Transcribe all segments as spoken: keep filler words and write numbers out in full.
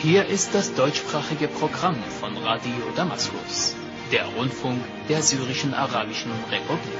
Hier ist das deutschsprachige Programm von Radio Damaskus, der Rundfunk der Syrischen Arabischen Republik.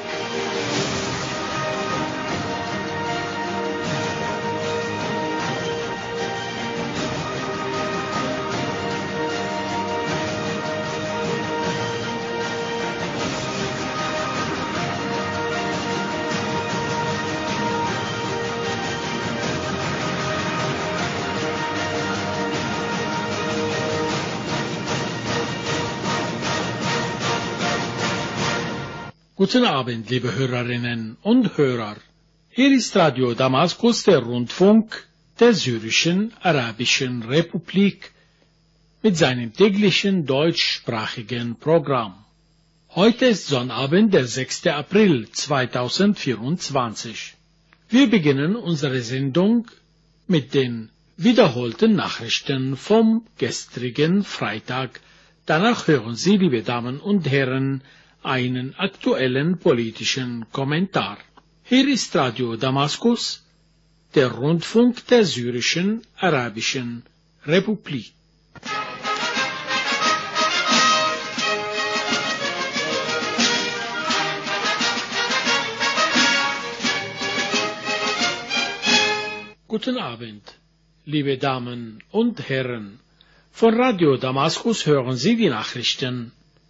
Guten Abend, liebe Hörerinnen und Hörer. Hier ist Radio Damaskus, der Rundfunk der Syrischen Arabischen Republik, mit seinem täglichen deutschsprachigen Programm. Heute ist Sonnabend, der sechster April zweitausendvierundzwanzig. Wir beginnen unsere Sendung mit den wiederholten Nachrichten vom gestrigen Freitag. Danach hören Sie, liebe Damen und Herren, einen aktuellen politischen Kommentar. Hier ist Radio Damaskus, der Rundfunk der Syrischen Arabischen Republik. Guten Abend, liebe Damen und Herren. Von Radio Damaskus hören Sie die Nachrichten.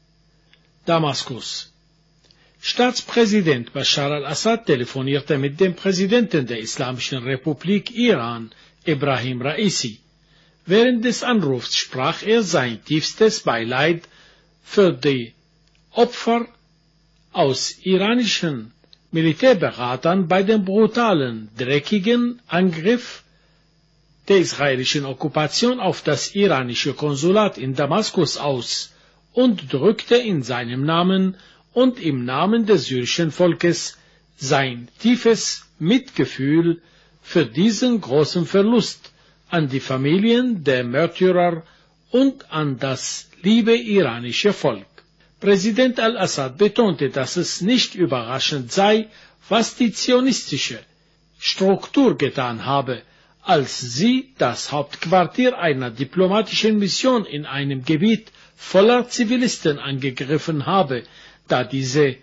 Damaskus. Staatspräsident Bashar al-Assad telefonierte mit dem Präsidenten der Islamischen Republik Iran, Ebrahim Raisi. Während des Anrufs sprach er sein tiefstes Beileid für die Opfer aus iranischen Militärberatern bei dem brutalen, dreckigen Angriff der israelischen Okkupation auf das iranische Konsulat in Damaskus aus und drückte in seinem Namen und im Namen des syrischen Volkes sein tiefes Mitgefühl für diesen großen Verlust an die Familien der Märtyrer und an das liebe iranische Volk. Präsident al-Assad betonte, dass es nicht überraschend sei, was die zionistische Struktur getan habe, als sie das Hauptquartier einer diplomatischen Mission in einem Gebiet voller Zivilisten angegriffen habe, da diese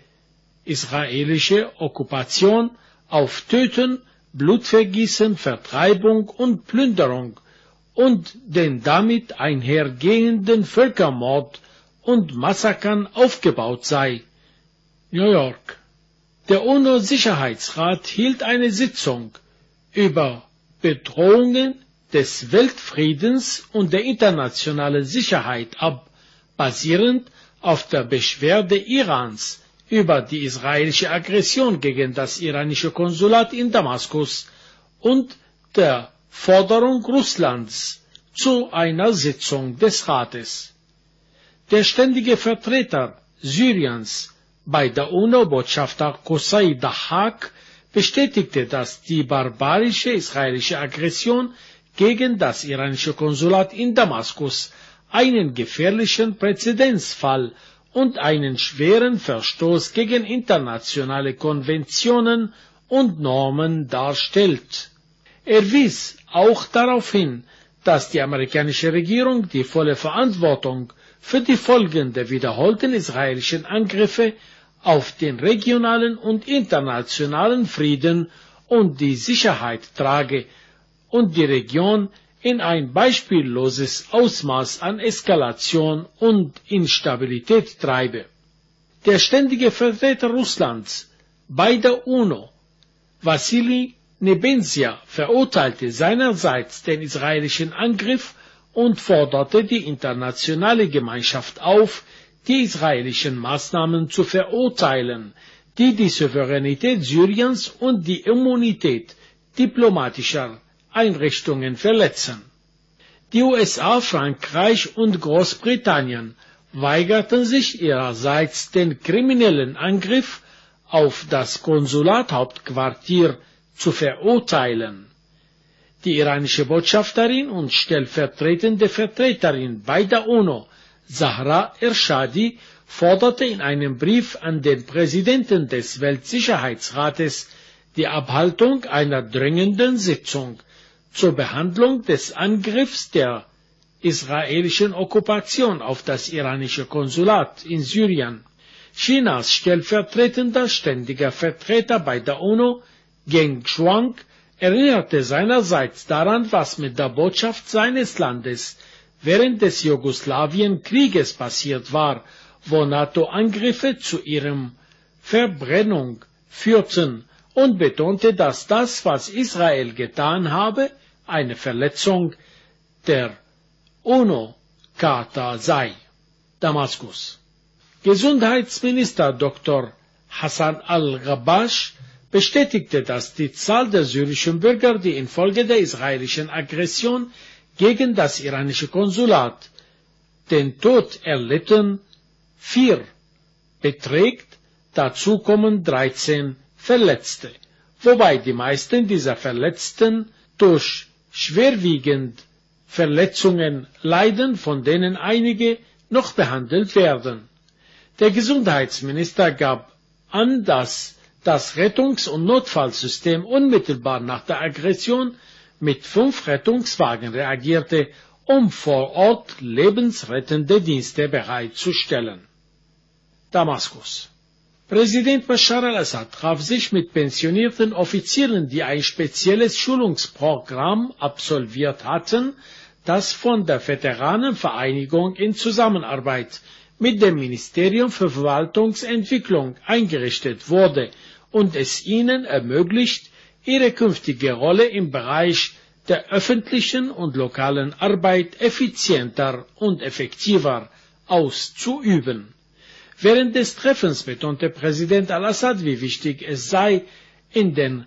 israelische Okkupation auf Töten, Blutvergießen, Vertreibung und Plünderung und den damit einhergehenden Völkermord und Massakern aufgebaut sei. New York. Der UNO-Sicherheitsrat hielt eine Sitzung über Bedrohungen des Weltfriedens und der internationalen Sicherheit ab, basierend auf der Beschwerde Irans über die israelische Aggression gegen das iranische Konsulat in Damaskus und der Forderung Russlands zu einer Sitzung des Rates. Der ständige Vertreter Syriens bei der UNO, Botschafter Qusay Dahak, bestätigte, dass die barbarische israelische Aggression gegen das iranische Konsulat in Damaskus einen gefährlichen Präzedenzfall und einen schweren Verstoß gegen internationale Konventionen und Normen darstellt. Er wies auch darauf hin, dass die amerikanische Regierung die volle Verantwortung für die Folgen der wiederholten israelischen Angriffe auf den regionalen und internationalen Frieden und die Sicherheit trage und die Region in ein beispielloses Ausmaß an Eskalation und Instabilität treibe. Der ständige Vertreter Russlands bei der UNO, Wassili Nebenzia, verurteilte seinerseits den israelischen Angriff und forderte die internationale Gemeinschaft auf, die israelischen Maßnahmen zu verurteilen, die die Souveränität Syriens und die Immunität diplomatischer Einrichtungen verletzen. Die U S A, Frankreich und Großbritannien weigerten sich ihrerseits, den kriminellen Angriff auf das Konsulathauptquartier zu verurteilen. Die iranische Botschafterin und stellvertretende Vertreterin bei der UNO, Zahra Ershadi, forderte in einem Brief an den Präsidenten des Weltsicherheitsrates die Abhaltung einer dringenden Sitzung zur Behandlung des Angriffs der israelischen Okkupation auf das iranische Konsulat in Syrien. Chinas stellvertretender ständiger Vertreter bei der UNO, Geng Shuang, erinnerte seinerseits daran, was mit der Botschaft seines Landes während des Jugoslawien-Krieges passiert war, wo NATO-Angriffe zu ihrem Verbrennung führten, und betonte, dass das, was Israel getan habe, eine Verletzung der UNO-Charta sei. Damaskus. Gesundheitsminister Doktor Hassan al-Ghabash bestätigte, dass die Zahl der syrischen Bürger, die infolge der israelischen Aggression gegen das iranische Konsulat den Tod erlitten, vier beträgt, dazu kommen dreizehn Verletzte, wobei die meisten dieser Verletzten durch schwerwiegend Verletzungen leiden, von denen einige noch behandelt werden. Der Gesundheitsminister gab an, dass das Rettungs- und Notfallsystem unmittelbar nach der Aggression mit fünf Rettungswagen reagierte, um vor Ort lebensrettende Dienste bereitzustellen. Damaskus. Präsident Bashar al-Assad traf sich mit pensionierten Offizieren, die ein spezielles Schulungsprogramm absolviert hatten, das von der Veteranenvereinigung in Zusammenarbeit mit dem Ministerium für Verwaltungsentwicklung eingerichtet wurde und es ihnen ermöglicht, ihre künftige Rolle im Bereich der öffentlichen und lokalen Arbeit effizienter und effektiver auszuüben. Während des Treffens betonte Präsident al-Assad, wie wichtig es sei, in den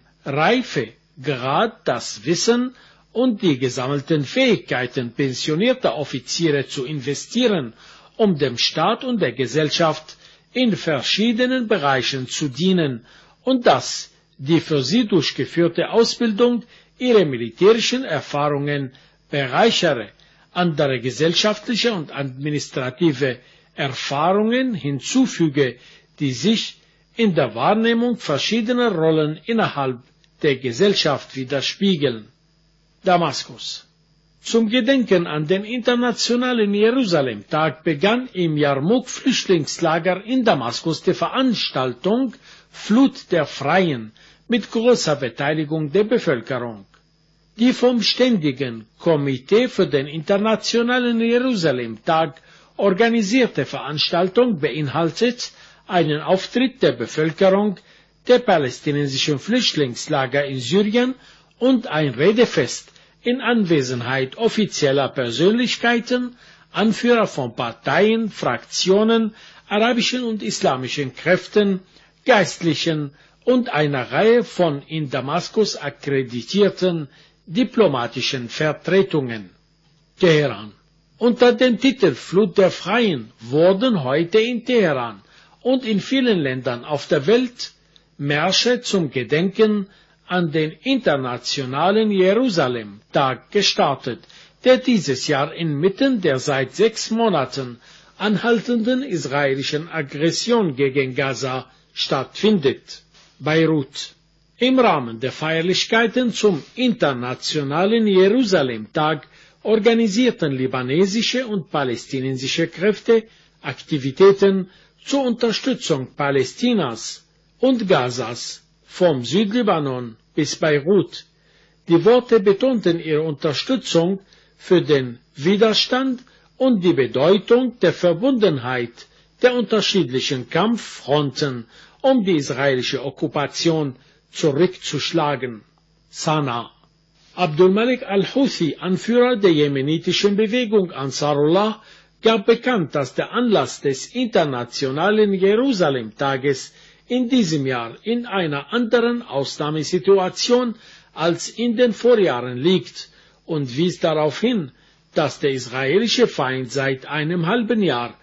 Reifegrad, das Wissen und die gesammelten Fähigkeiten pensionierter Offiziere zu investieren, um dem Staat und der Gesellschaft in verschiedenen Bereichen zu dienen, und dass die für sie durchgeführte Ausbildung ihre militärischen Erfahrungen bereichere, andere gesellschaftliche und administrative Erfahrungen hinzufüge, die sich in der Wahrnehmung verschiedener Rollen innerhalb der Gesellschaft widerspiegeln. Damaskus. Zum Gedenken an den internationalen Jerusalem-Tag begann im Jarmuk-Flüchtlingslager in Damaskus die Veranstaltung Flut der Freien mit großer Beteiligung der Bevölkerung. Die vom Ständigen Komitee für den internationalen Jerusalem-Tag organisierte Veranstaltung beinhaltet einen Auftritt der Bevölkerung der palästinensischen Flüchtlingslager in Syrien und ein Redefest in Anwesenheit offizieller Persönlichkeiten, Anführer von Parteien, Fraktionen, arabischen und islamischen Kräften, Geistlichen und einer Reihe von in Damaskus akkreditierten diplomatischen Vertretungen. Teheran. Unter dem Titel Flut der Freien wurden heute in Teheran und in vielen Ländern auf der Welt Märsche zum Gedenken an den internationalen Jerusalem-Tag gestartet, der dieses Jahr inmitten der seit sechs Monaten anhaltenden israelischen Aggression gegen Gaza stattfindet. Beirut. Im Rahmen der Feierlichkeiten zum internationalen Jerusalem-Tag organisierten libanesische und palästinensische Kräfte Aktivitäten zur Unterstützung Palästinas und Gazas vom Südlibanon bis Beirut. Die Worte betonten ihre Unterstützung für den Widerstand und die Bedeutung der Verbundenheit der unterschiedlichen Kampffronten, um die israelische Okkupation zurückzuschlagen. Sanaa. Abdul Malik al-Houthi, Anführer der jemenitischen Bewegung Ansarullah, gab bekannt, dass der Anlass des internationalen Jerusalem-Tages in diesem Jahr in einer anderen Ausnahmesituation als in den Vorjahren liegt und wies darauf hin, dass der israelische Feind seit einem halben Jahr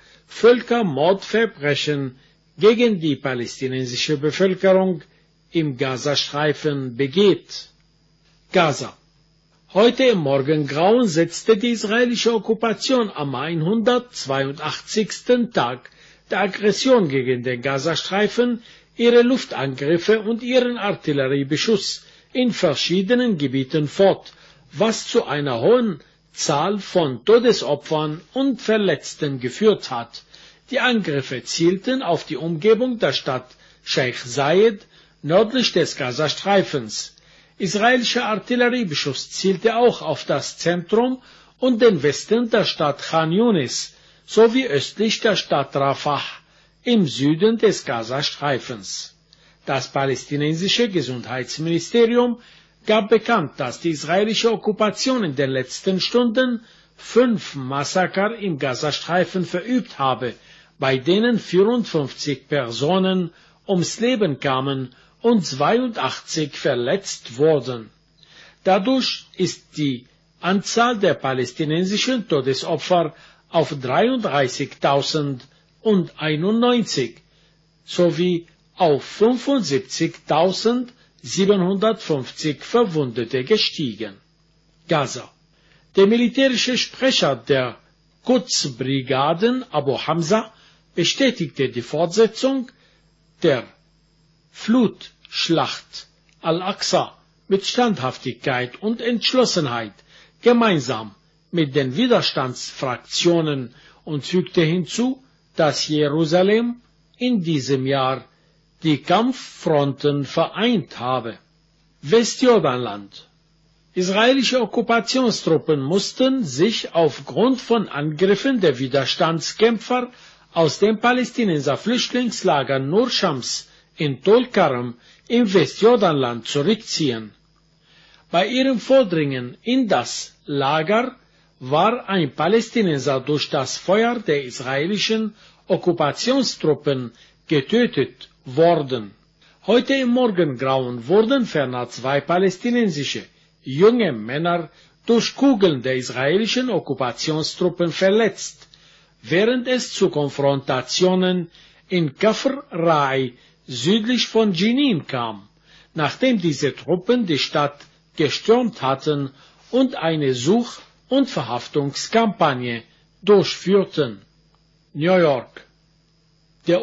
Völkermordverbrechen gegen die palästinensische Bevölkerung im Gazastreifen begeht. Gaza. Heute im Morgengrauen setzte die israelische Okkupation am hundertzweiundachtzigsten Tag der Aggression gegen den Gazastreifen ihre Luftangriffe und ihren Artilleriebeschuss in verschiedenen Gebieten fort, was zu einer hohen Zahl von Todesopfern und Verletzten geführt hat. Die Angriffe zielten auf die Umgebung der Stadt Sheikh Zayed nördlich des Gazastreifens. Israelischer Artilleriebeschuss zielte auch auf das Zentrum und den Westen der Stadt Khan Yunis sowie östlich der Stadt Rafah im Süden des Gazastreifens. Das palästinensische Gesundheitsministerium gab bekannt, dass die israelische Okkupation in den letzten Stunden fünf Massaker im Gazastreifen verübt habe, bei denen vierundfünfzig Personen ums Leben kamen und zweiundachtzig verletzt wurden. Dadurch ist die Anzahl der palästinensischen Todesopfer auf dreiunddreißigtausendeinundneunzig sowie auf fünfundsiebzigtausendsiebenhundertfünfzig Verwundete gestiegen. Gaza. Der militärische Sprecher der Quds-Brigaden Abu Hamza bestätigte die Fortsetzung der Flutschlacht Al-Aqsa mit Standhaftigkeit und Entschlossenheit gemeinsam mit den Widerstandsfraktionen und fügte hinzu, dass Jerusalem in diesem Jahr die Kampffronten vereint habe. Westjordanland. Israelische Okkupationstruppen mussten sich aufgrund von Angriffen der Widerstandskämpfer aus dem Palästinenser Flüchtlingslager Nur Shams in Tol-Karm im Westjordanland zurückziehen. Bei ihrem Vordringen in das Lager war ein Palästinenser durch das Feuer der israelischen Okkupationstruppen getötet worden. Heute im Morgengrauen wurden ferner zwei palästinensische junge Männer durch Kugeln der israelischen Okkupationstruppen verletzt, während es zu Konfrontationen in Kafr Rai südlich von Jenin kam, nachdem diese Truppen die Stadt gestürmt hatten und eine Such- und Verhaftungskampagne durchführten. New York. Der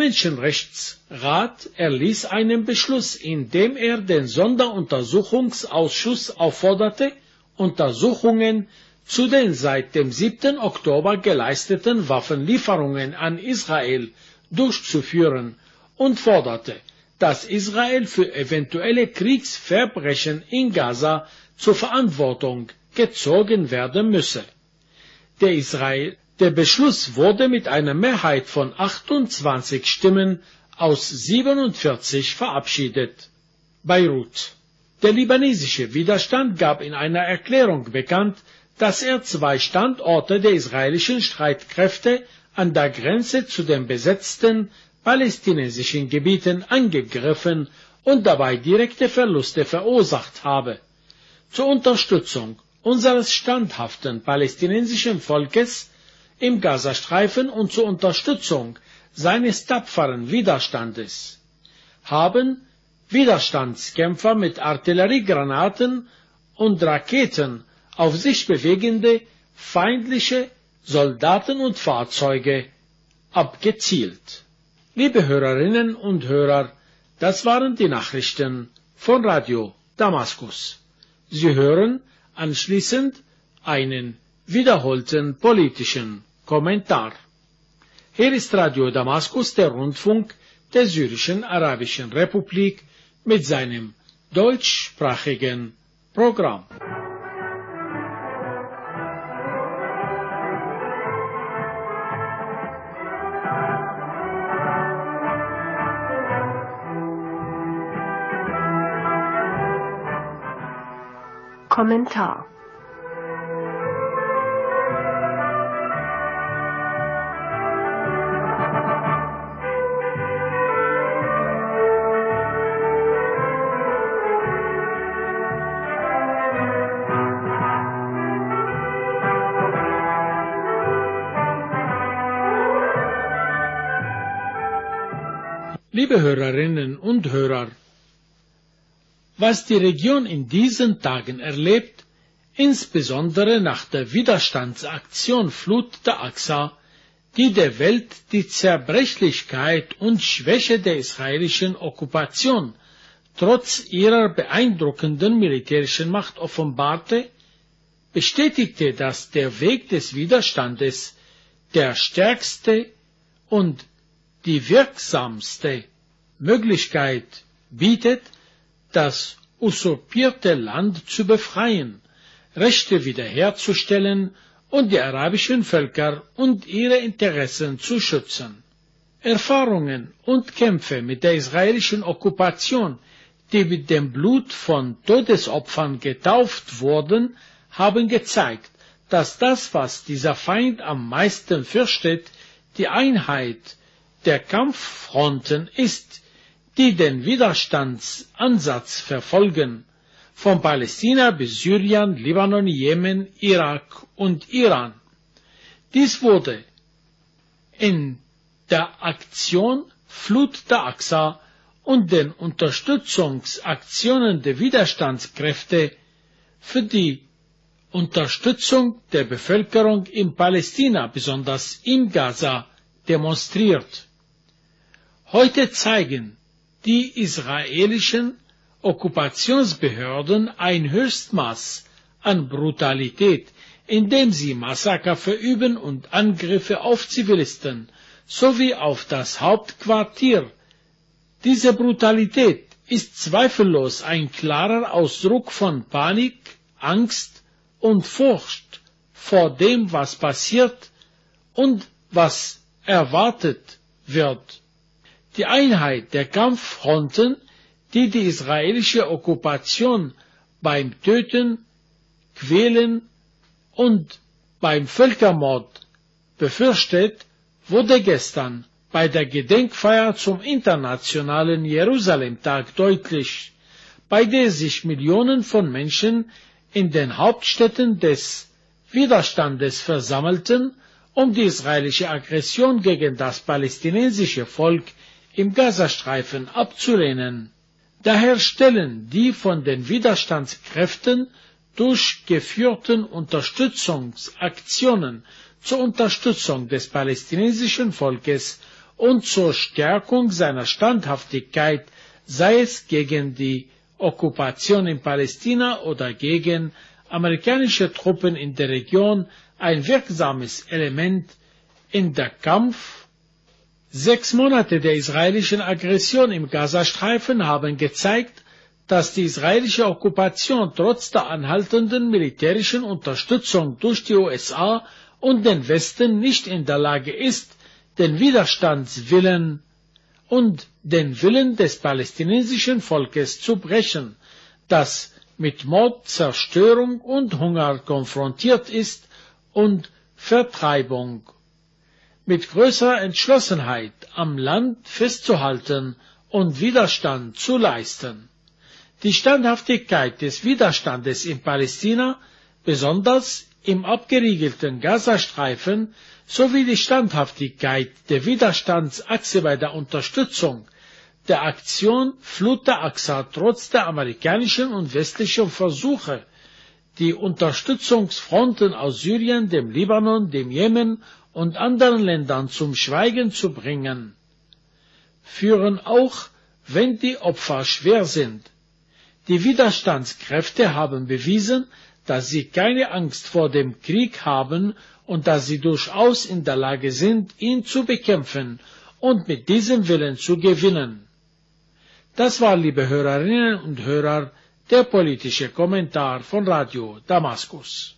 UNO-Menschenrechtsrat erließ einen Beschluss, in dem er den Sonderuntersuchungsausschuss aufforderte, Untersuchungen zu den seit dem siebten Oktober geleisteten Waffenlieferungen an Israel durchzuführen und forderte, dass Israel für eventuelle Kriegsverbrechen in Gaza zur Verantwortung gezogen werden müsse. Der, Israel, der Beschluss wurde mit einer Mehrheit von achtundzwanzig Stimmen aus siebenundvierzig verabschiedet. Beirut. Der libanesische Widerstand gab in einer Erklärung bekannt, dass er zwei Standorte der israelischen Streitkräfte an der Grenze zu den besetzten palästinensischen Gebieten angegriffen und dabei direkte Verluste verursacht habe. Zur Unterstützung unseres standhaften palästinensischen Volkes im Gazastreifen und zur Unterstützung seines tapferen Widerstandes haben Widerstandskämpfer mit Artilleriegranaten und Raketen auf sich bewegende feindliche Soldaten und Fahrzeuge abgezielt. Liebe Hörerinnen und Hörer, das waren die Nachrichten von Radio Damaskus. Sie hören anschließend einen wiederholten politischen Kommentar. Hier ist Radio Damaskus, der Rundfunk der Syrischen Arabischen Republik, mit seinem deutschsprachigen Programm. Kommentar. Liebe Hörerinnen und Hörer, was die Region in diesen Tagen erlebt, insbesondere nach der Widerstandsaktion Flut der Aqsa, die der Welt die Zerbrechlichkeit und Schwäche der israelischen Okkupation trotz ihrer beeindruckenden militärischen Macht offenbarte, bestätigte, dass der Weg des Widerstandes der stärkste und die wirksamste Möglichkeit bietet, das usurpierte Land zu befreien, Rechte wiederherzustellen und die arabischen Völker und ihre Interessen zu schützen. Erfahrungen und Kämpfe mit der israelischen Okkupation, die mit dem Blut von Todesopfern getauft wurden, haben gezeigt, dass das, was dieser Feind am meisten fürchtet, die Einheit der Kampffronten ist, die den Widerstandsansatz verfolgen, von Palästina bis Syrien, Libanon, Jemen, Irak und Iran. Dies wurde in der Aktion Flut der Aqsa und den Unterstützungsaktionen der Widerstandskräfte für die Unterstützung der Bevölkerung in Palästina, besonders in Gaza, demonstriert. Heute zeigen die israelischen Okkupationsbehörden ein Höchstmaß an Brutalität, indem sie Massaker verüben und Angriffe auf Zivilisten sowie auf das Hauptquartier. Diese Brutalität ist zweifellos ein klarer Ausdruck von Panik, Angst und Furcht vor dem, was passiert und was erwartet wird. Die Einheit der Kampffronten, die die israelische Okkupation beim Töten, Quälen und beim Völkermord befürchtet, wurde gestern bei der Gedenkfeier zum Internationalen Jerusalemtag deutlich, bei der sich Millionen von Menschen in den Hauptstädten des Widerstandes versammelten, um die israelische Aggression gegen das palästinensische Volk im Gazastreifen abzulehnen. Daher stellen die von den Widerstandskräften durchgeführten Unterstützungsaktionen zur Unterstützung des palästinensischen Volkes und zur Stärkung seiner Standhaftigkeit, sei es gegen die Okkupation in Palästina oder gegen amerikanische Truppen in der Region, ein wirksames Element in der Kampf. Sechs Monate der israelischen Aggression im Gazastreifen haben gezeigt, dass die israelische Okkupation trotz der anhaltenden militärischen Unterstützung durch die U S A und den Westen nicht in der Lage ist, den Widerstandswillen und den Willen des palästinensischen Volkes zu brechen, das mit Mord, Zerstörung und Hunger konfrontiert ist und Vertreibung. Mit größerer Entschlossenheit am Land festzuhalten und Widerstand zu leisten. Die Standhaftigkeit des Widerstandes in Palästina, besonders im abgeriegelten Gazastreifen, sowie die Standhaftigkeit der Widerstandsachse bei der Unterstützung der Aktion Flut der Aqsa trotz der amerikanischen und westlichen Versuche, die Unterstützungsfronten aus Syrien, dem Libanon, dem Jemen und anderen Ländern zum Schweigen zu bringen, führen auch, wenn die Opfer schwer sind. Die Widerstandskräfte haben bewiesen, dass sie keine Angst vor dem Krieg haben und dass sie durchaus in der Lage sind, ihn zu bekämpfen und mit diesem Willen zu gewinnen. Das war, liebe Hörerinnen und Hörer, der politische Kommentar von Radio Damaskus.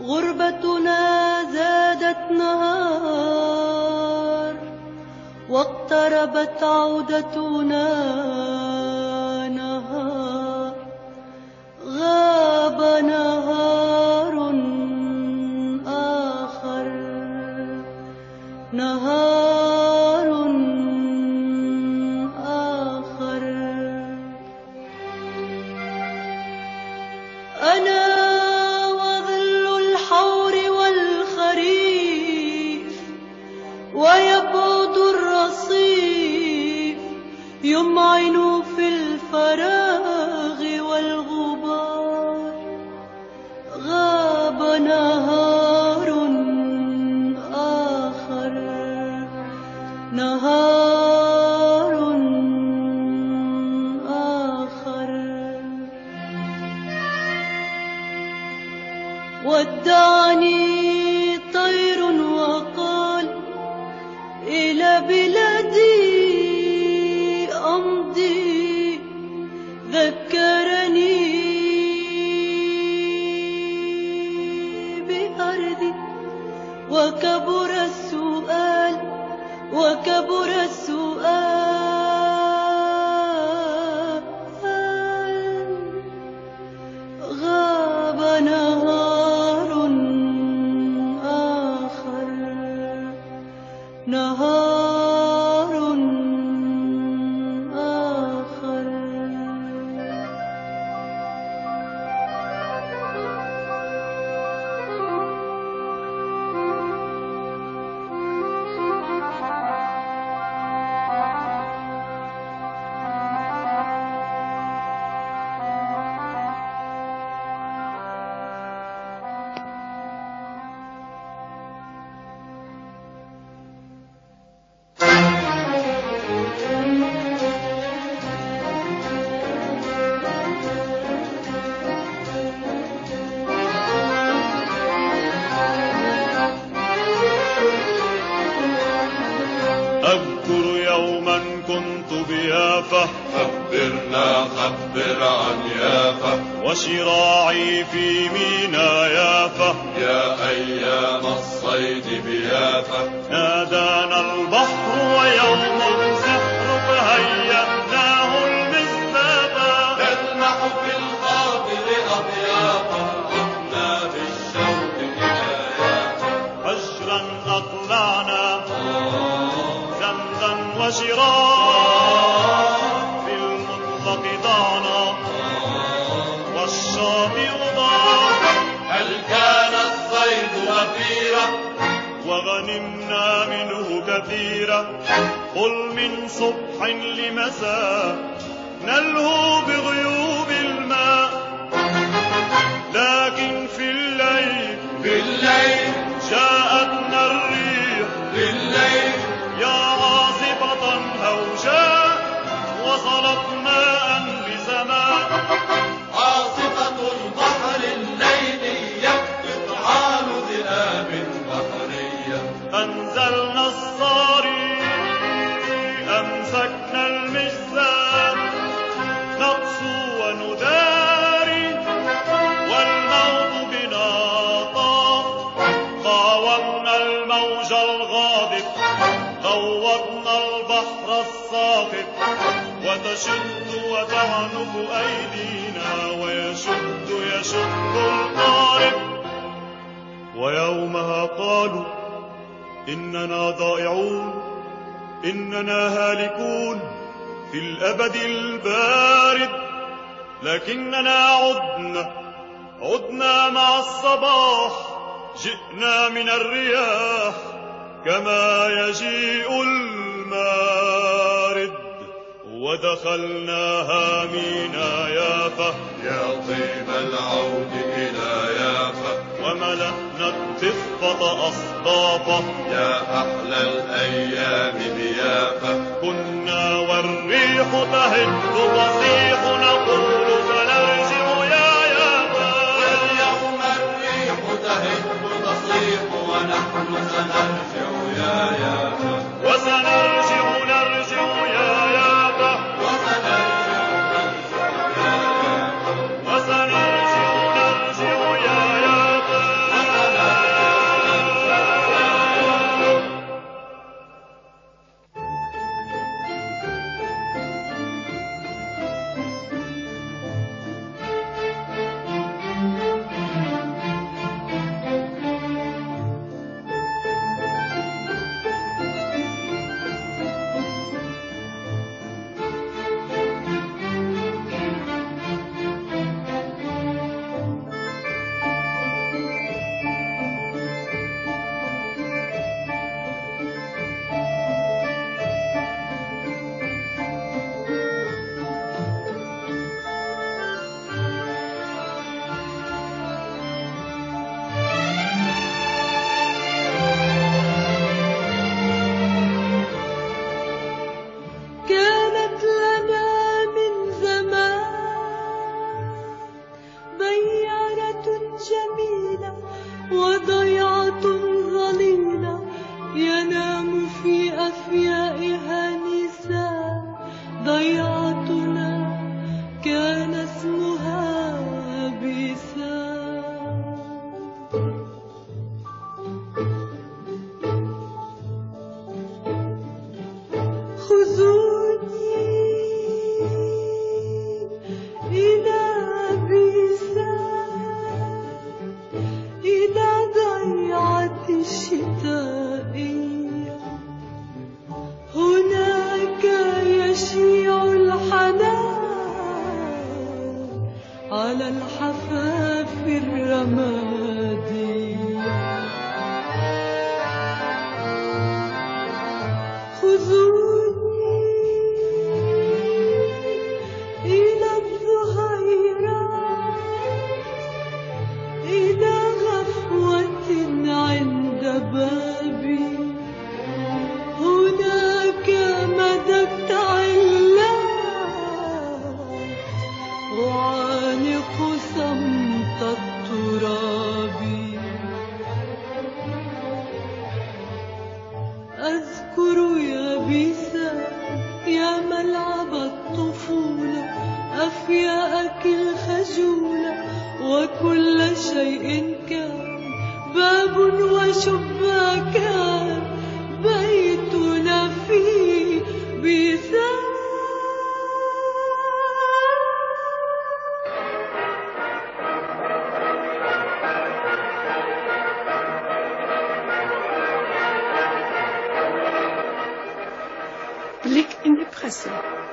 غربتنا زادت نهار واقتربت عودتنا نهار غاب نهار آخر نهار آخر أنا وظل الحور والخريف ويبعد الرصيف يمعن في الفراغ والغبار غاب نهار آخر نهار آخر ودعني طير وقال إلى بلادي أمضي ذكرني بأرضي وكبر السؤال وكبر السؤال غاب نهار آخر نهار آخر أذكر يوما كنت بيافا خبرنا خبر عن يافا وشراعي في مينا يافا يا أيام الصيد بيافا نادانا البحر ويوم السحر فهيأناه المسلبا نلمح في الخاطر أضيافا عدنا بالشوق إلى يافا فجرا أطلعنا زمزا وشراع في المطلق ضعنا والشاطئ ضاع هل كان الصيد وفيرا وغنمنا منه كثيرا قل من صبح لمساء نلهو بغيوب الماء لكن في الليل بالليل جاءتنا الريح بالليل يا عاصفة هوجاء وصلت ماء بسماء عاصفة البحر الليلية قطعان ذئاب بحرية أنزلنا الصاري أمسكنا المجزان نقسو ونداري والموت بنا طاف قاومنا الموج الغاضب غوضنا البحر الساخط وتشد وتعنف أيدينا ويشد يشد القارب ويومها قالوا إننا ضائعون إننا هالكون في الأبد البارد لكننا عدنا عدنا مع الصباح جئنا من الرياح كما يجيء المارد ودخلناها مينا يافا يا طيب العود إلى يافا وملأنا الضفة أصدافا يا أحلى الأيام بيافا كنا والريح تهب تصيح نقول سنرجع يا يافا واليوم الريح تهب تصيح ونحن سنرجع يا يافا وسنرجع نرجع يا يافا وسنرجع نرجع يا يافا وسنرجع نرجع يا يافا وشباكا بيتنا فيه بيثار. Blick in die Presse.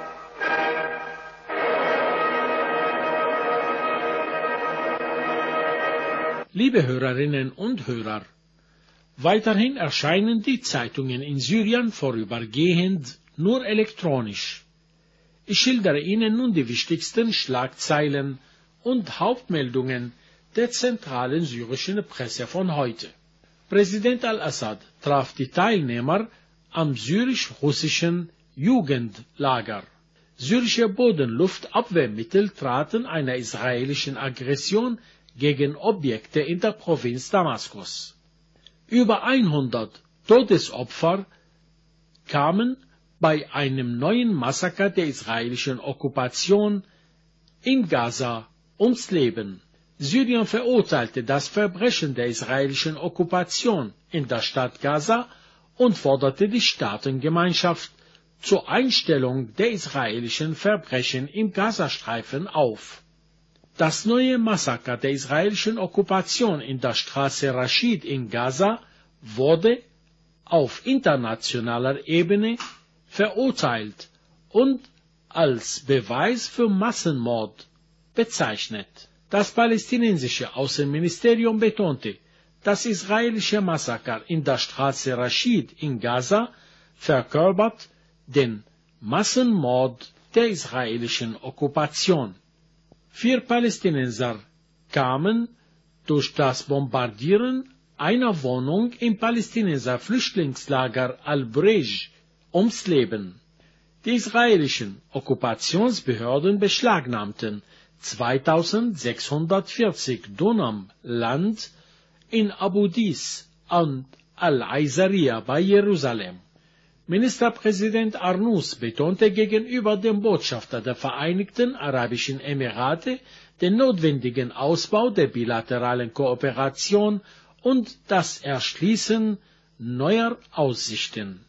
Liebe Hörerinnen und Hörer, weiterhin erscheinen die Zeitungen in Syrien vorübergehend nur elektronisch. Ich schildere Ihnen nun die wichtigsten Schlagzeilen und Hauptmeldungen der zentralen syrischen Presse von heute. Präsident al-Assad traf die Teilnehmer am syrisch-russischen Jugendlager. Syrische Bodenluftabwehrmittel traten einer israelischen Aggression gegen Objekte in der Provinz Damaskus. Über hundert Todesopfer kamen bei einem neuen Massaker der israelischen Okkupation in Gaza ums Leben. Syrien verurteilte das Verbrechen der israelischen Okkupation in der Stadt Gaza und forderte die Staatengemeinschaft zur Einstellung der israelischen Verbrechen im Gazastreifen auf. Das neue Massaker der israelischen Okkupation in der Straße Rashid in Gaza wurde auf internationaler Ebene verurteilt und als Beweis für Massenmord bezeichnet. Das palästinensische Außenministerium betonte, das israelische Massaker in der Straße Rashid in Gaza verkörpert den Massenmord der israelischen Okkupation. Vier Palästinenser kamen durch das Bombardieren einer Wohnung im Palästinenser Flüchtlingslager Al-Brej ums Leben. Die israelischen Okkupationsbehörden beschlagnahmten zweitausendsechshundertvierzig Dünum Land in Abu Dis und Al-Aizariya bei Jerusalem. Ministerpräsident Arnous betonte gegenüber dem Botschafter der Vereinigten Arabischen Emirate den notwendigen Ausbau der bilateralen Kooperation und das Erschließen neuer Aussichten.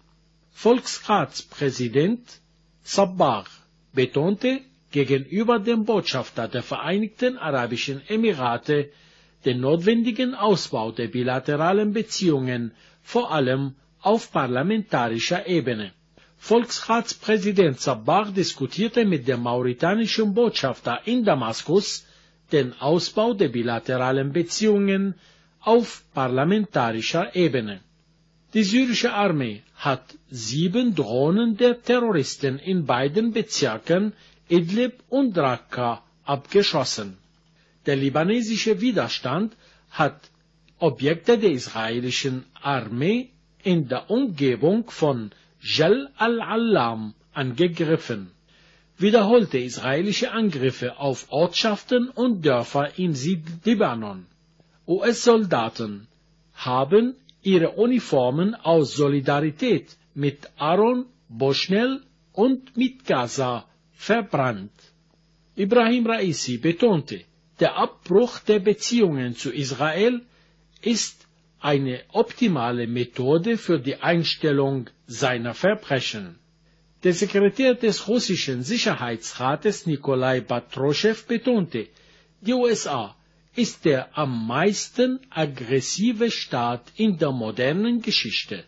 Volksratspräsident Sabah betonte gegenüber dem Botschafter der Vereinigten Arabischen Emirate den notwendigen Ausbau der bilateralen Beziehungen, vor allem auf parlamentarischer Ebene. Volksratspräsident Sabah diskutierte mit dem mauritanischen Botschafter in Damaskus den Ausbau der bilateralen Beziehungen auf parlamentarischer Ebene. Die syrische Armee hat sieben Drohnen der Terroristen in beiden Bezirken Idlib und Raqqa abgeschossen. Der libanesische Widerstand hat Objekte der israelischen Armee in der Umgebung von Jal al-Allam angegriffen. Wiederholte israelische Angriffe auf Ortschaften und Dörfer in Südlibanon. U S-Soldaten haben ihre Uniformen aus Solidarität mit Aaron Bushnell und mit Gaza verbrannt. Ibrahim Raisi betonte, der Abbruch der Beziehungen zu Israel ist eine optimale Methode für die Einstellung seiner Verbrechen. Der Sekretär des russischen Sicherheitsrates Nikolai Patrushew betonte, die U S A ist der am meisten aggressive Staat in der modernen Geschichte.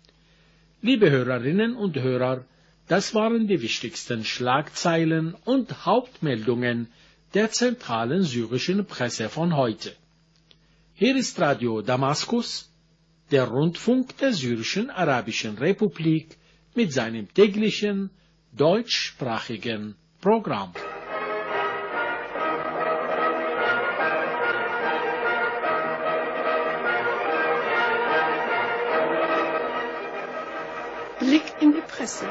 Liebe Hörerinnen und Hörer, das waren die wichtigsten Schlagzeilen und Hauptmeldungen der zentralen syrischen Presse von heute. Hier ist Radio Damaskus, der Rundfunk der syrischen Arabischen Republik mit seinem täglichen deutschsprachigen Programm. Blick in die Presse.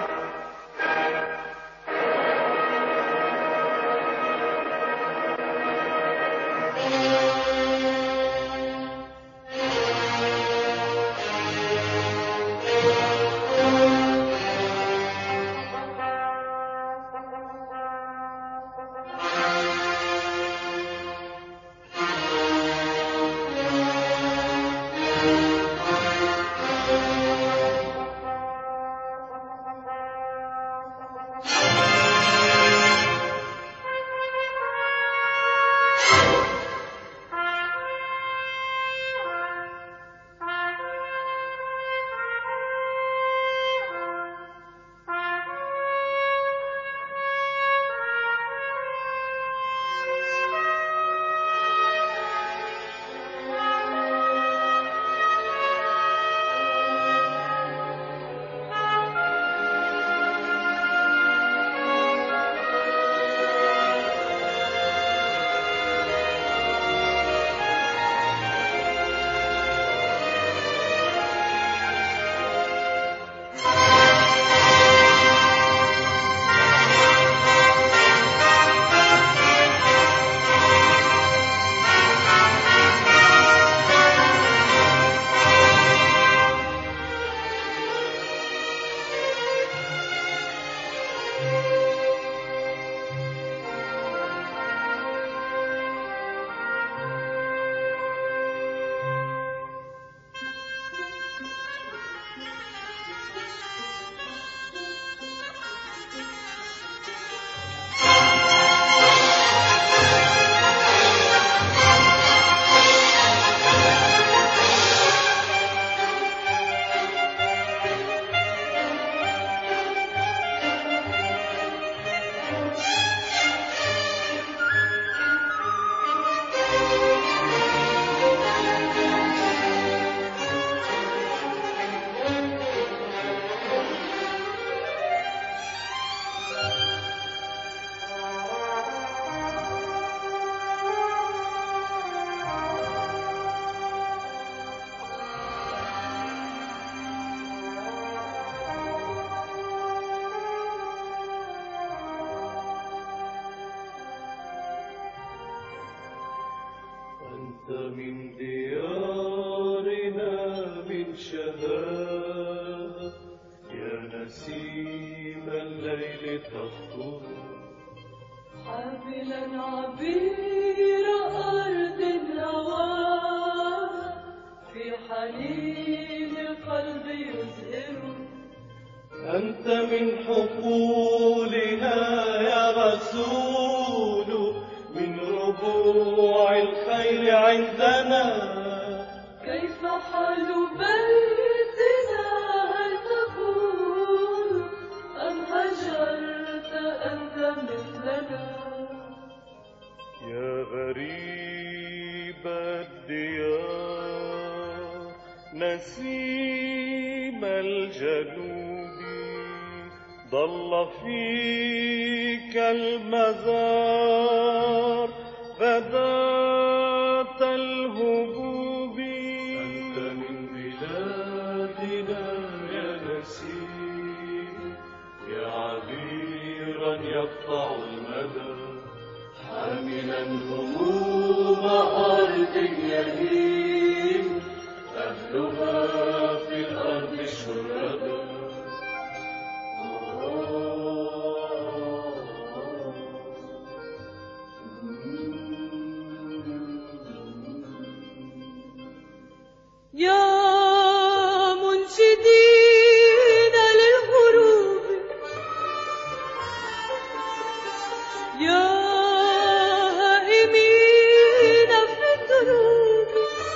من ديارنا من شهامة يا نسيم الليل تخطر حاملا عبير أرض الهوى في حنين القلب يزهر أنت من حقولنا يا رسول من ربوع الخيل عندنا كيف حال بيتنا هل تقول أم هجرت أنت مثلنا يا غريب الديار نسيم الجنوب ضل فيك المزار غداة الهبوب أنت من بلادنا يا نسيم يا عبيرا يقطع المدى حاملا هموم أرض يهيم أهلها في الأرض شردا يا منشدين للغروب يا هائمين في الدروب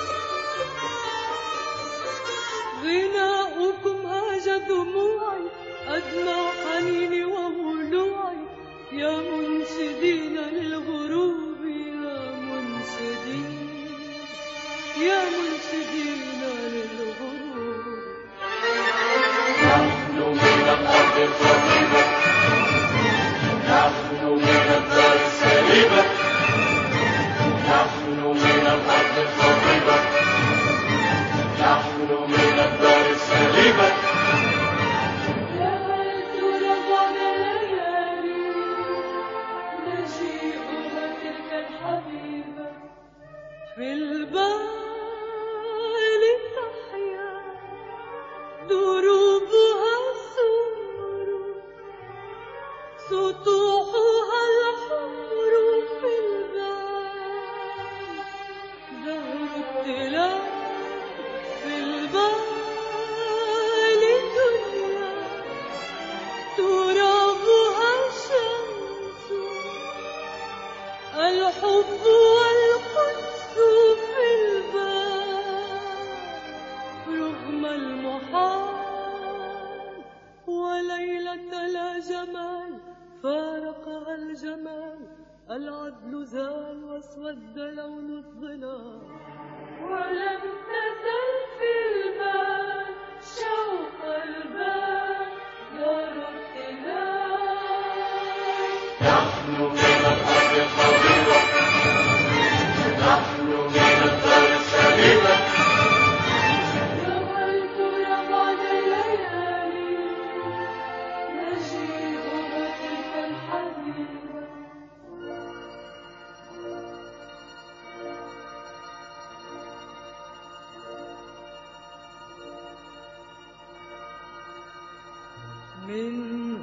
غناؤكم هاج دموعي أدمع حنيني وولوعي يا منشدين للغروب يا منشدين يا منشدين للغروب نحن من الأرض الخضيبة نحن من الدار السليمة نحن من الأرض الخضيبة نحن من الدار السليمة يا هل ترى بعد الليالي نجيئها تلك الحبيبة في البال تحيا دروبها السمر سطوحها الحمر في البال زهر التلال في البال دنيا ترابها الشمس الحب والقدس في البال رغم المحال وليلة لا جمال فارقها الجمال العدل زال واسود لون الظلال ولم تزل في البال شوق البال دار ابتلاء نحن من الأرض الخضيبة نحن من الدار السليمة يا هل ترى بعد الليالي نجيئها تلك الحبيبة من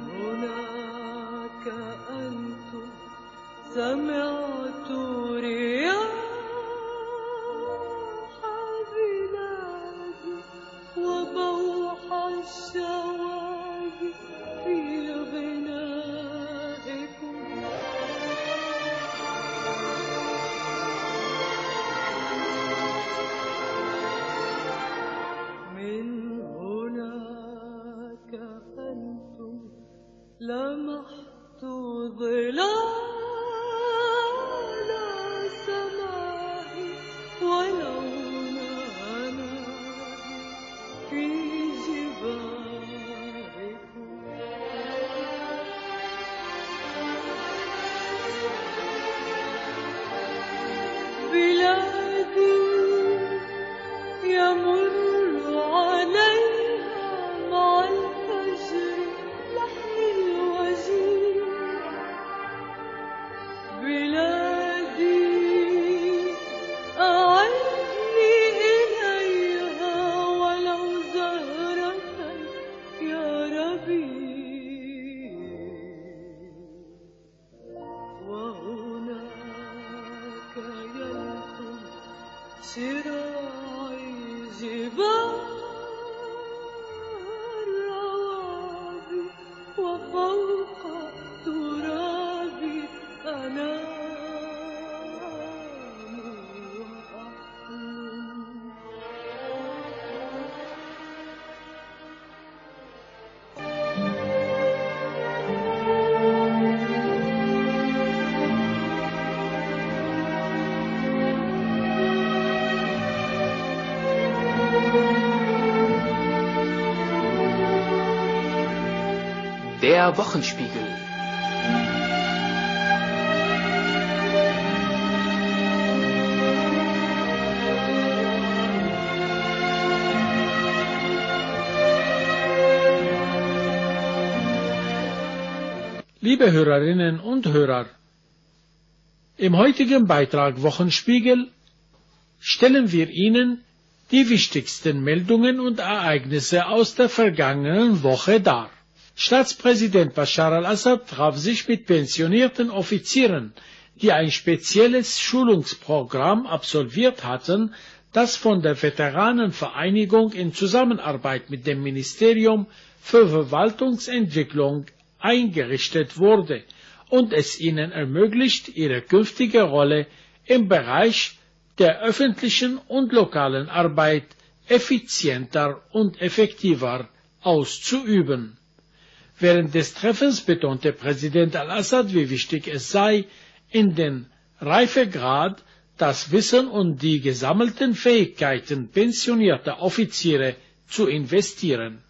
هناك أنتم سمعت رياح بلادي وبوح الشواذ في غنائكم من هناك أنتم لمحت ظلال سماء ولون هناء في جباهكم بلادي يمر عليها مع الفجر لحن الوجيه بلادي أعز شراعي جبال الروابي وفوق ترابي أنام وأحلم. Der Wochenspiegel. Liebe Hörerinnen und Hörer, im heutigen Beitrag Wochenspiegel stellen wir Ihnen die wichtigsten Meldungen und Ereignisse aus der vergangenen Woche dar. Staatspräsident Bashar al-Assad traf sich mit pensionierten Offizieren, die ein spezielles Schulungsprogramm absolviert hatten, das von der Veteranenvereinigung in Zusammenarbeit mit dem Ministerium für Verwaltungsentwicklung eingerichtet wurde und es ihnen ermöglicht, ihre künftige Rolle im Bereich der öffentlichen und lokalen Arbeit effizienter und effektiver auszuüben. Während des Treffens betonte Präsident al-Assad, wie wichtig es sei, in den Reifegrad, das Wissen und die gesammelten Fähigkeiten pensionierter Offiziere zu investieren.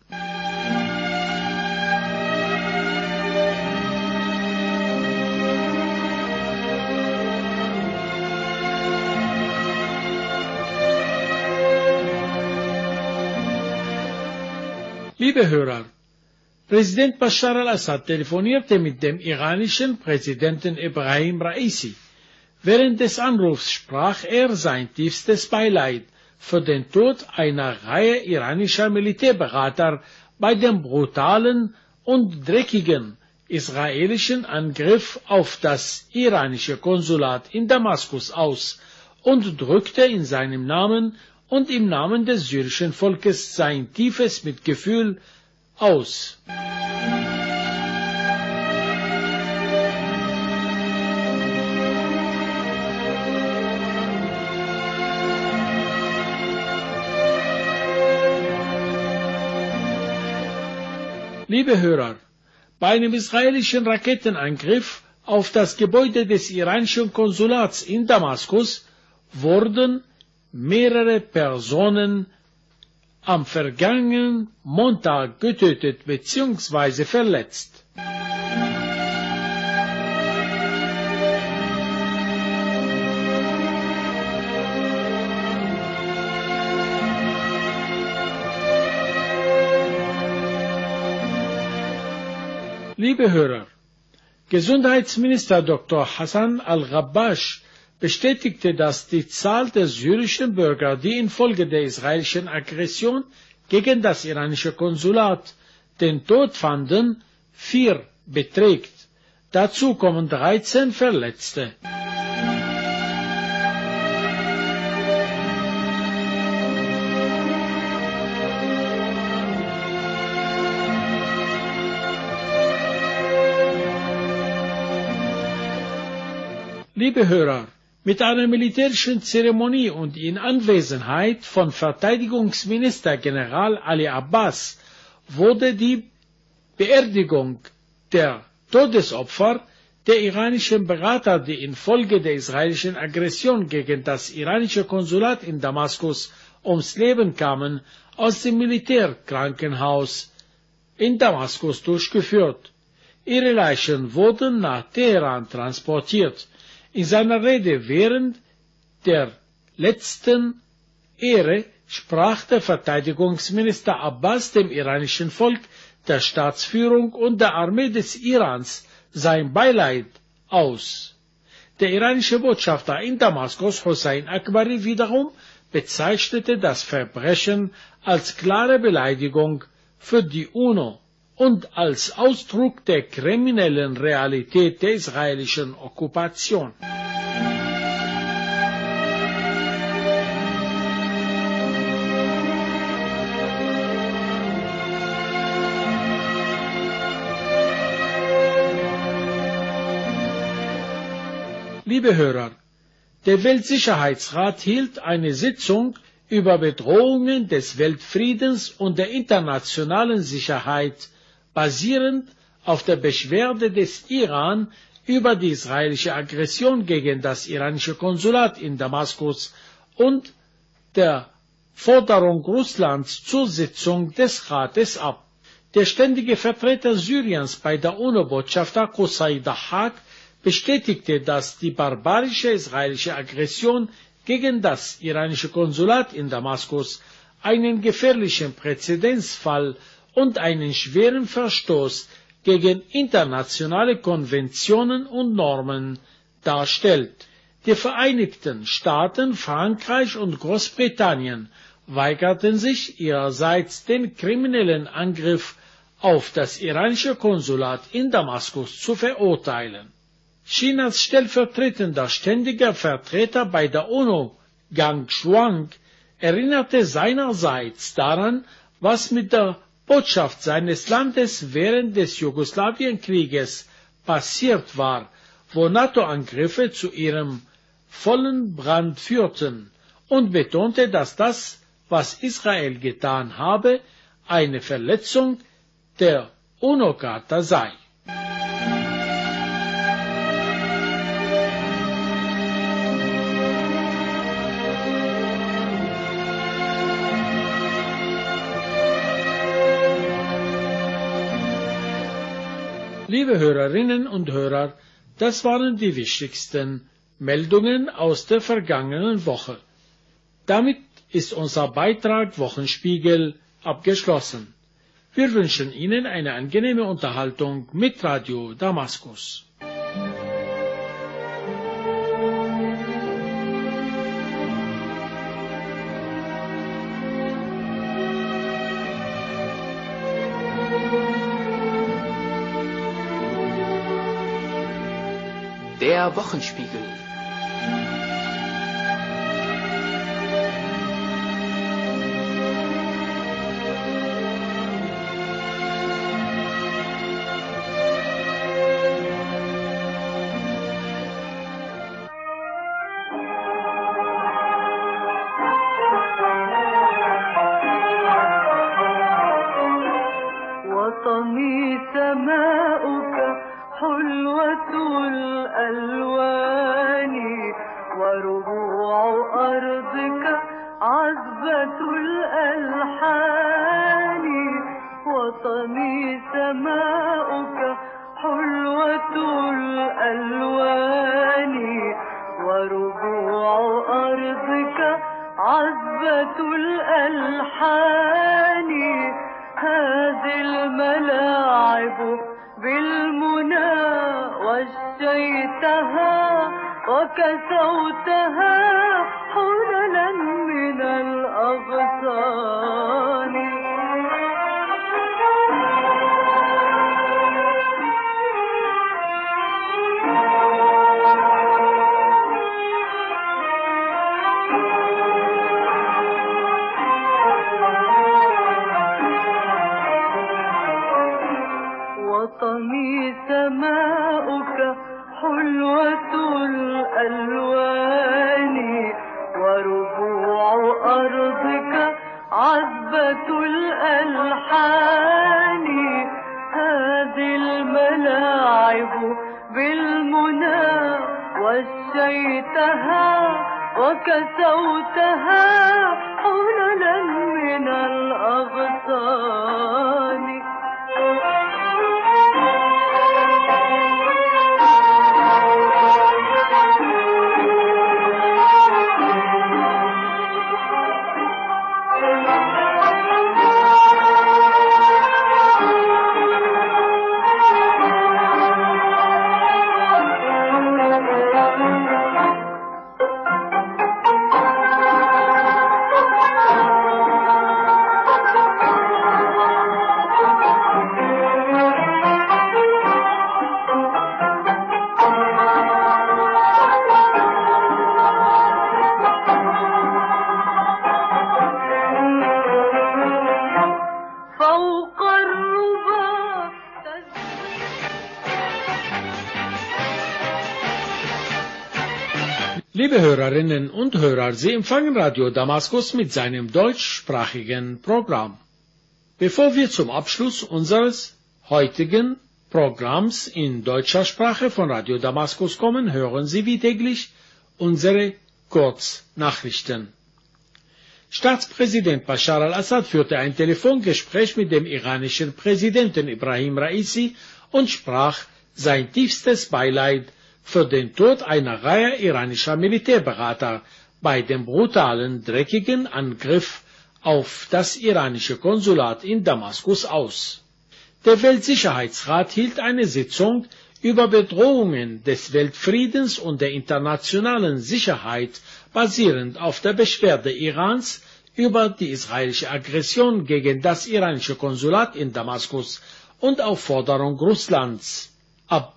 Liebe Hörer, Präsident Bashar al-Assad telefonierte mit dem iranischen Präsidenten Ebrahim Raisi. Während des Anrufs sprach er sein tiefstes Beileid für den Tod einer Reihe iranischer Militärberater bei dem brutalen und dreckigen israelischen Angriff auf das iranische Konsulat in Damaskus aus und drückte in seinem Namen und im Namen des syrischen Volkes sein tiefes Mitgefühl aus. Liebe Hörer, bei einem israelischen Raketenangriff auf das Gebäude des iranischen Konsulats in Damaskus wurden mehrere Personen am vergangenen Montag getötet bzw. verletzt. Liebe Hörer, Gesundheitsminister Doktor Hassan al-Ghabbash bestätigte, dass die Zahl der syrischen Bürger, die infolge der israelischen Aggression gegen das iranische Konsulat den Tod fanden, vier beträgt. Dazu kommen dreizehn Verletzte. Liebe Hörer, mit einer militärischen Zeremonie und in Anwesenheit von Verteidigungsminister General Ali Abbas wurde die Beerdigung der Todesopfer der iranischen Berater, die infolge der israelischen Aggression gegen das iranische Konsulat in Damaskus ums Leben kamen, aus dem Militärkrankenhaus in Damaskus durchgeführt. Ihre Leichen wurden nach Teheran transportiert. In seiner Rede während der letzten Ehre sprach der Verteidigungsminister Abbas dem iranischen Volk, der Staatsführung und der Armee des Irans sein Beileid aus. Der iranische Botschafter in Damaskus, Hossein Akbari, wiederum bezeichnete das Verbrechen als klare Beleidigung für die UNO und als Ausdruck der kriminellen Realität der israelischen Okkupation. Liebe Hörer, der Weltsicherheitsrat hielt eine Sitzung über Bedrohungen des Weltfriedens und der internationalen Sicherheit, basierend auf der Beschwerde des Iran über die israelische Aggression gegen das iranische Konsulat in Damaskus und der Forderung Russlands zur Sitzung des Rates ab. Der ständige Vertreter Syriens bei der UNO-Botschafter Qusay Dahak bestätigte, dass die barbarische israelische Aggression gegen das iranische Konsulat in Damaskus einen gefährlichen Präzedenzfall und einen schweren Verstoß gegen internationale Konventionen und Normen darstellt. Die Vereinigten Staaten, Frankreich und Großbritannien weigerten sich ihrerseits, den kriminellen Angriff auf das iranische Konsulat in Damaskus zu verurteilen. Chinas stellvertretender ständiger Vertreter bei der UNO, Gang Shuang, erinnerte seinerseits daran, was mit der Botschaft seines Landes während des Jugoslawienkrieges passiert war, wo NATO-Angriffe zu ihrem vollen Brand führten, und betonte, dass das, was Israel getan habe, eine Verletzung der UNO-Charta sei. Liebe Hörerinnen und Hörer, das waren die wichtigsten Meldungen aus der vergangenen Woche. Damit ist unser Beitrag Wochenspiegel abgeschlossen. Wir wünschen Ihnen eine angenehme Unterhaltung mit Radio Damaskus. Der Wochenspiegel. وطني سماؤك حلوة الألوان وربوع أرضك عذبة الألحان وطني سماؤك حلوة الألوان وربوع أرضك عذبة الألحان هذه الملاعب بالمنى وشيتها وكسوتها حللا من الأغصان وطني سماؤك حلوة الألوان وربوع أرضك عذبة الألحان هذه الملاعب بالمنى وشيتها وكسوتها حللا من الأغصان Liebe Hörerinnen und Hörer, Sie empfangen Radio Damaskus mit seinem deutschsprachigen Programm. Bevor wir zum Abschluss unseres heutigen Programms in deutscher Sprache von Radio Damaskus kommen, hören Sie wie täglich unsere Kurznachrichten. Staatspräsident Bashar al-Assad führte ein Telefongespräch mit dem iranischen Präsidenten Ibrahim Raisi und sprach sein tiefstes Beileid für den Tod einer Reihe iranischer Militärberater bei dem brutalen, dreckigen Angriff auf das iranische Konsulat in Damaskus aus. Der Weltsicherheitsrat hielt eine Sitzung über Bedrohungen des Weltfriedens und der internationalen Sicherheit basierend auf der Beschwerde Irans über die israelische Aggression gegen das iranische Konsulat in Damaskus und auf Forderung Russlands ab.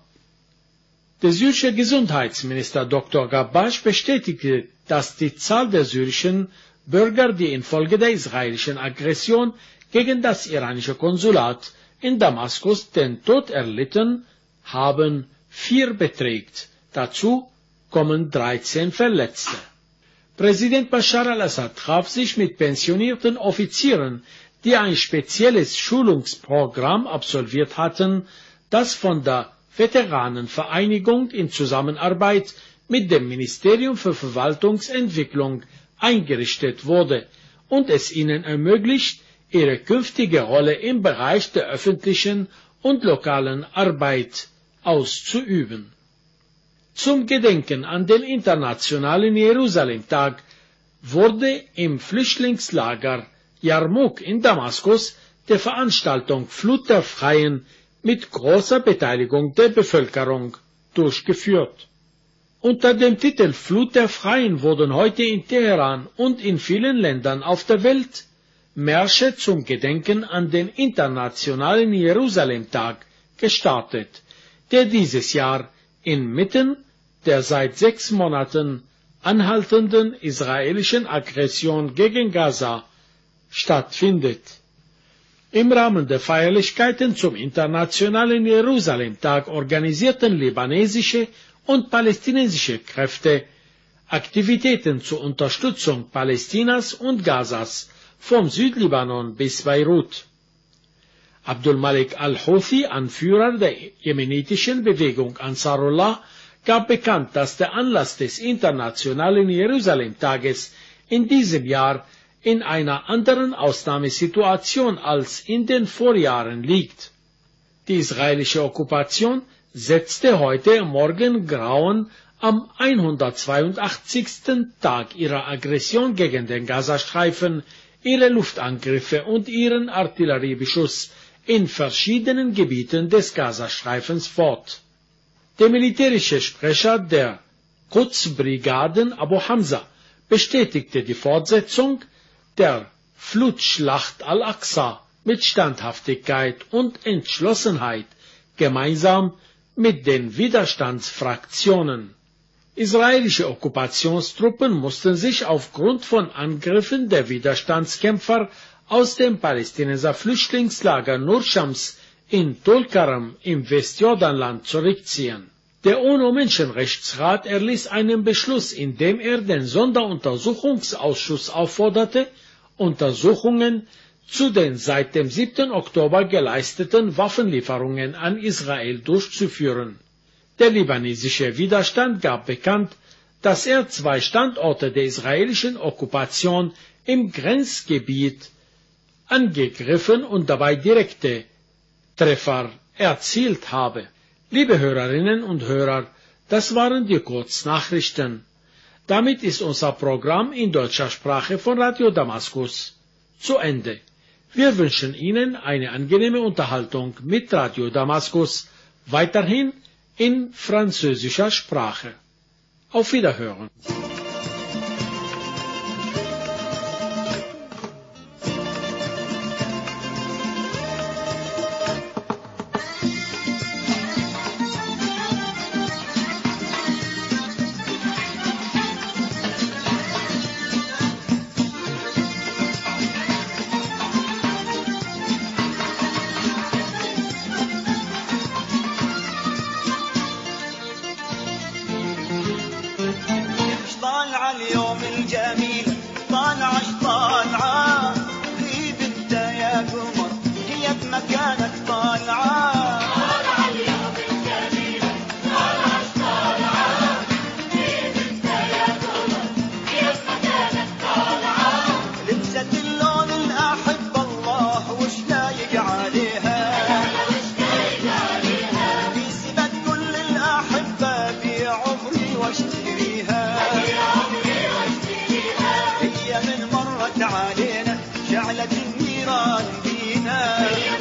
Der syrische Gesundheitsminister Doktor Gabbash bestätigte, dass die Zahl der syrischen Bürger, die infolge der israelischen Aggression gegen das iranische Konsulat in Damaskus den Tod erlitten haben, vier beträgt. Dazu kommen dreizehn Verletzte. Präsident Bashar al-Assad traf sich mit pensionierten Offizieren, die ein spezielles Schulungsprogramm absolviert hatten, das von der Veteranenvereinigung in Zusammenarbeit mit dem Ministerium für Verwaltungsentwicklung eingerichtet wurde und es ihnen ermöglicht, ihre künftige Rolle im Bereich der öffentlichen und lokalen Arbeit auszuüben. Zum Gedenken an den internationalen Jerusalem-Tag wurde im Flüchtlingslager Jarmuk in Damaskus der Veranstaltung Flut der Freien mit großer Beteiligung der Bevölkerung durchgeführt. Unter dem Titel Flut der Freien wurden heute in Teheran und in vielen Ländern auf der Welt Märsche zum Gedenken an den internationalen Jerusalem-Tag gestartet, der dieses Jahr inmitten der seit sechs Monaten anhaltenden israelischen Aggression gegen Gaza stattfindet. Im Rahmen der Feierlichkeiten zum internationalen Jerusalem-Tag organisierten libanesische und palästinensische Kräfte Aktivitäten zur Unterstützung Palästinas und Gazas vom Südlibanon bis Beirut. Abdul Malik al-Houthi, Anführer der jemenitischen Bewegung Ansarullah, gab bekannt, dass der Anlass des internationalen Jerusalem-Tages in diesem Jahr in einer anderen Ausnahmesituation als in den Vorjahren liegt. Die israelische Okkupation setzte heute Morgengrauen am hundertzweiundachtzigsten Tag ihrer Aggression gegen den Gazastreifen ihre Luftangriffe und ihren Artilleriebeschuss in verschiedenen Gebieten des Gazastreifens fort. Der militärische Sprecher der Quds-Brigaden Abu Hamza bestätigte die Fortsetzung der Flutschlacht al-Aqsa mit Standhaftigkeit und Entschlossenheit, gemeinsam mit den Widerstandsfraktionen. Israelische Okkupationstruppen mussten sich aufgrund von Angriffen der Widerstandskämpfer aus dem Palästinenser Flüchtlingslager Nur Shams in Tulkarm im Westjordanland zurückziehen. Der UNO-Menschenrechtsrat erließ einen Beschluss, in dem er den Sonderuntersuchungsausschuss aufforderte, Untersuchungen zu den seit dem siebten Oktober geleisteten Waffenlieferungen an Israel durchzuführen. Der libanesische Widerstand gab bekannt, dass er zwei Standorte der israelischen Okkupation im Grenzgebiet angegriffen und dabei direkte Treffer erzielt habe. Liebe Hörerinnen und Hörer, das waren die Kurznachrichten. Damit ist unser Programm in deutscher Sprache von Radio Damaskus zu Ende. Wir wünschen Ihnen eine angenehme Unterhaltung mit Radio Damaskus, weiterhin in französischer Sprache. Auf Wiederhören. النيران بينا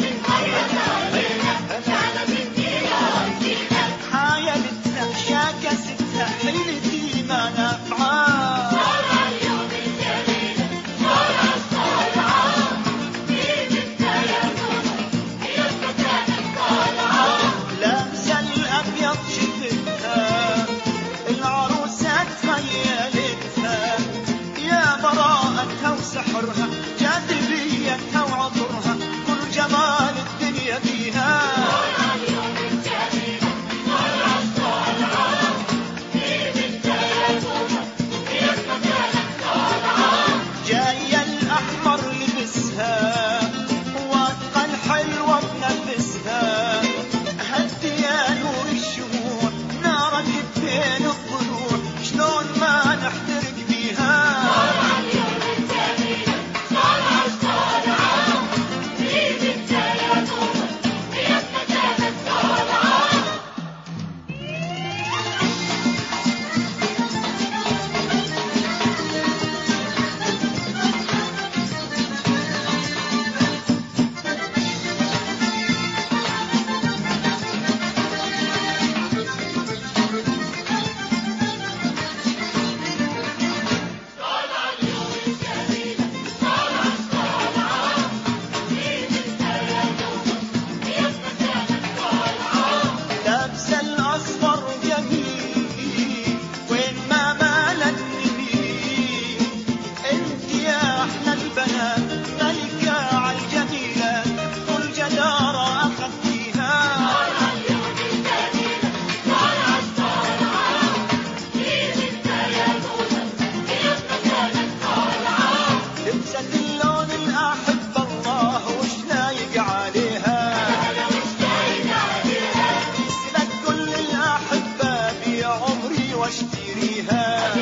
حايلتها شاكستها حيلتي ما نفعان لابسة الأبيض شفتها العروسة تخيلتها يا براءتها وسحرها جاذبيتها وعطرها كل جمال الدنيا فيها جاية الأحمر لبسها واتقى الحلوة بنفسها هدي يا نور الشموع نارك بين الضلوع شلون ما نحترق بيها لابسة الأصفر جميل وين ما مالت نميل انت يا أحلى البنات ملكة عالجميلة كل جدارة أخذتيها لبست اللون الأحب الله وش لايق عليها سلك كل الأحبة بعمري واشتريها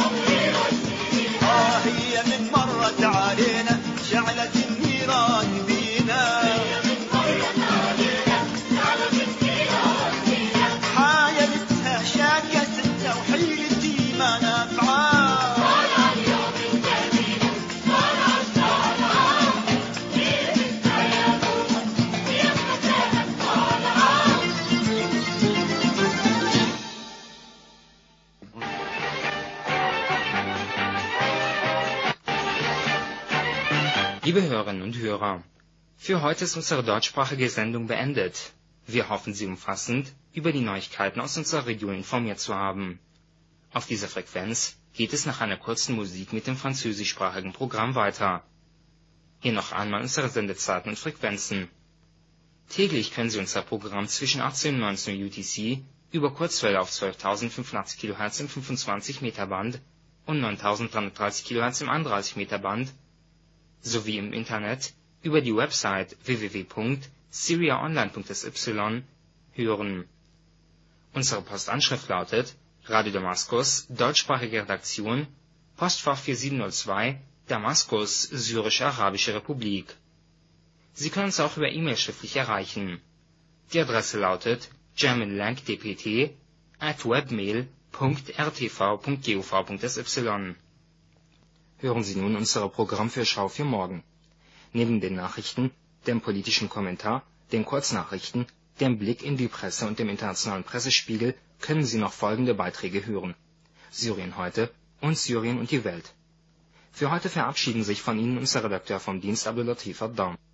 آه هي من مرت علينا شعلت النيران بينا حايلتها شاكستها وحيلتي ما نفعان Liebe Hörerinnen und Hörer, für heute ist unsere deutschsprachige Sendung beendet. Wir hoffen, Sie umfassend über die Neuigkeiten aus unserer Region informiert zu haben. Auf dieser Frequenz geht es nach einer kurzen Musik mit dem französischsprachigen Programm weiter. Hier noch einmal unsere Sendezeiten und Frequenzen. Täglich können Sie unser Programm zwischen achtzehn und neunzehn Uhr U T C über Kurzwelle auf zwölftausendfünfundachtzig Kilohertz im fünfundzwanzig Meter Band und neuntausenddreihundertdreißig Kilohertz im einunddreißig Meter Band sowie im Internet über die Website w w w punkt syria online punkt s y hören. Unsere Postanschrift lautet Radio Damaskus, deutschsprachige Redaktion, Postfach vier sieben null zwei, Damaskus, Syrisch-Arabische Republik. Sie können uns auch über E-Mail schriftlich erreichen. Die Adresse lautet germanlangdpt at webmail punkt r t v punkt gov punkt s y. Hören Sie nun unsere Programmvorschau für morgen. Neben den Nachrichten, dem politischen Kommentar, den Kurznachrichten, dem Blick in die Presse und dem internationalen Pressespiegel können Sie noch folgende Beiträge hören: Syrien heute und Syrien und die Welt. Für heute verabschieden sich von Ihnen unser Redakteur vom Dienst Abdul Latif Ad-Dawn.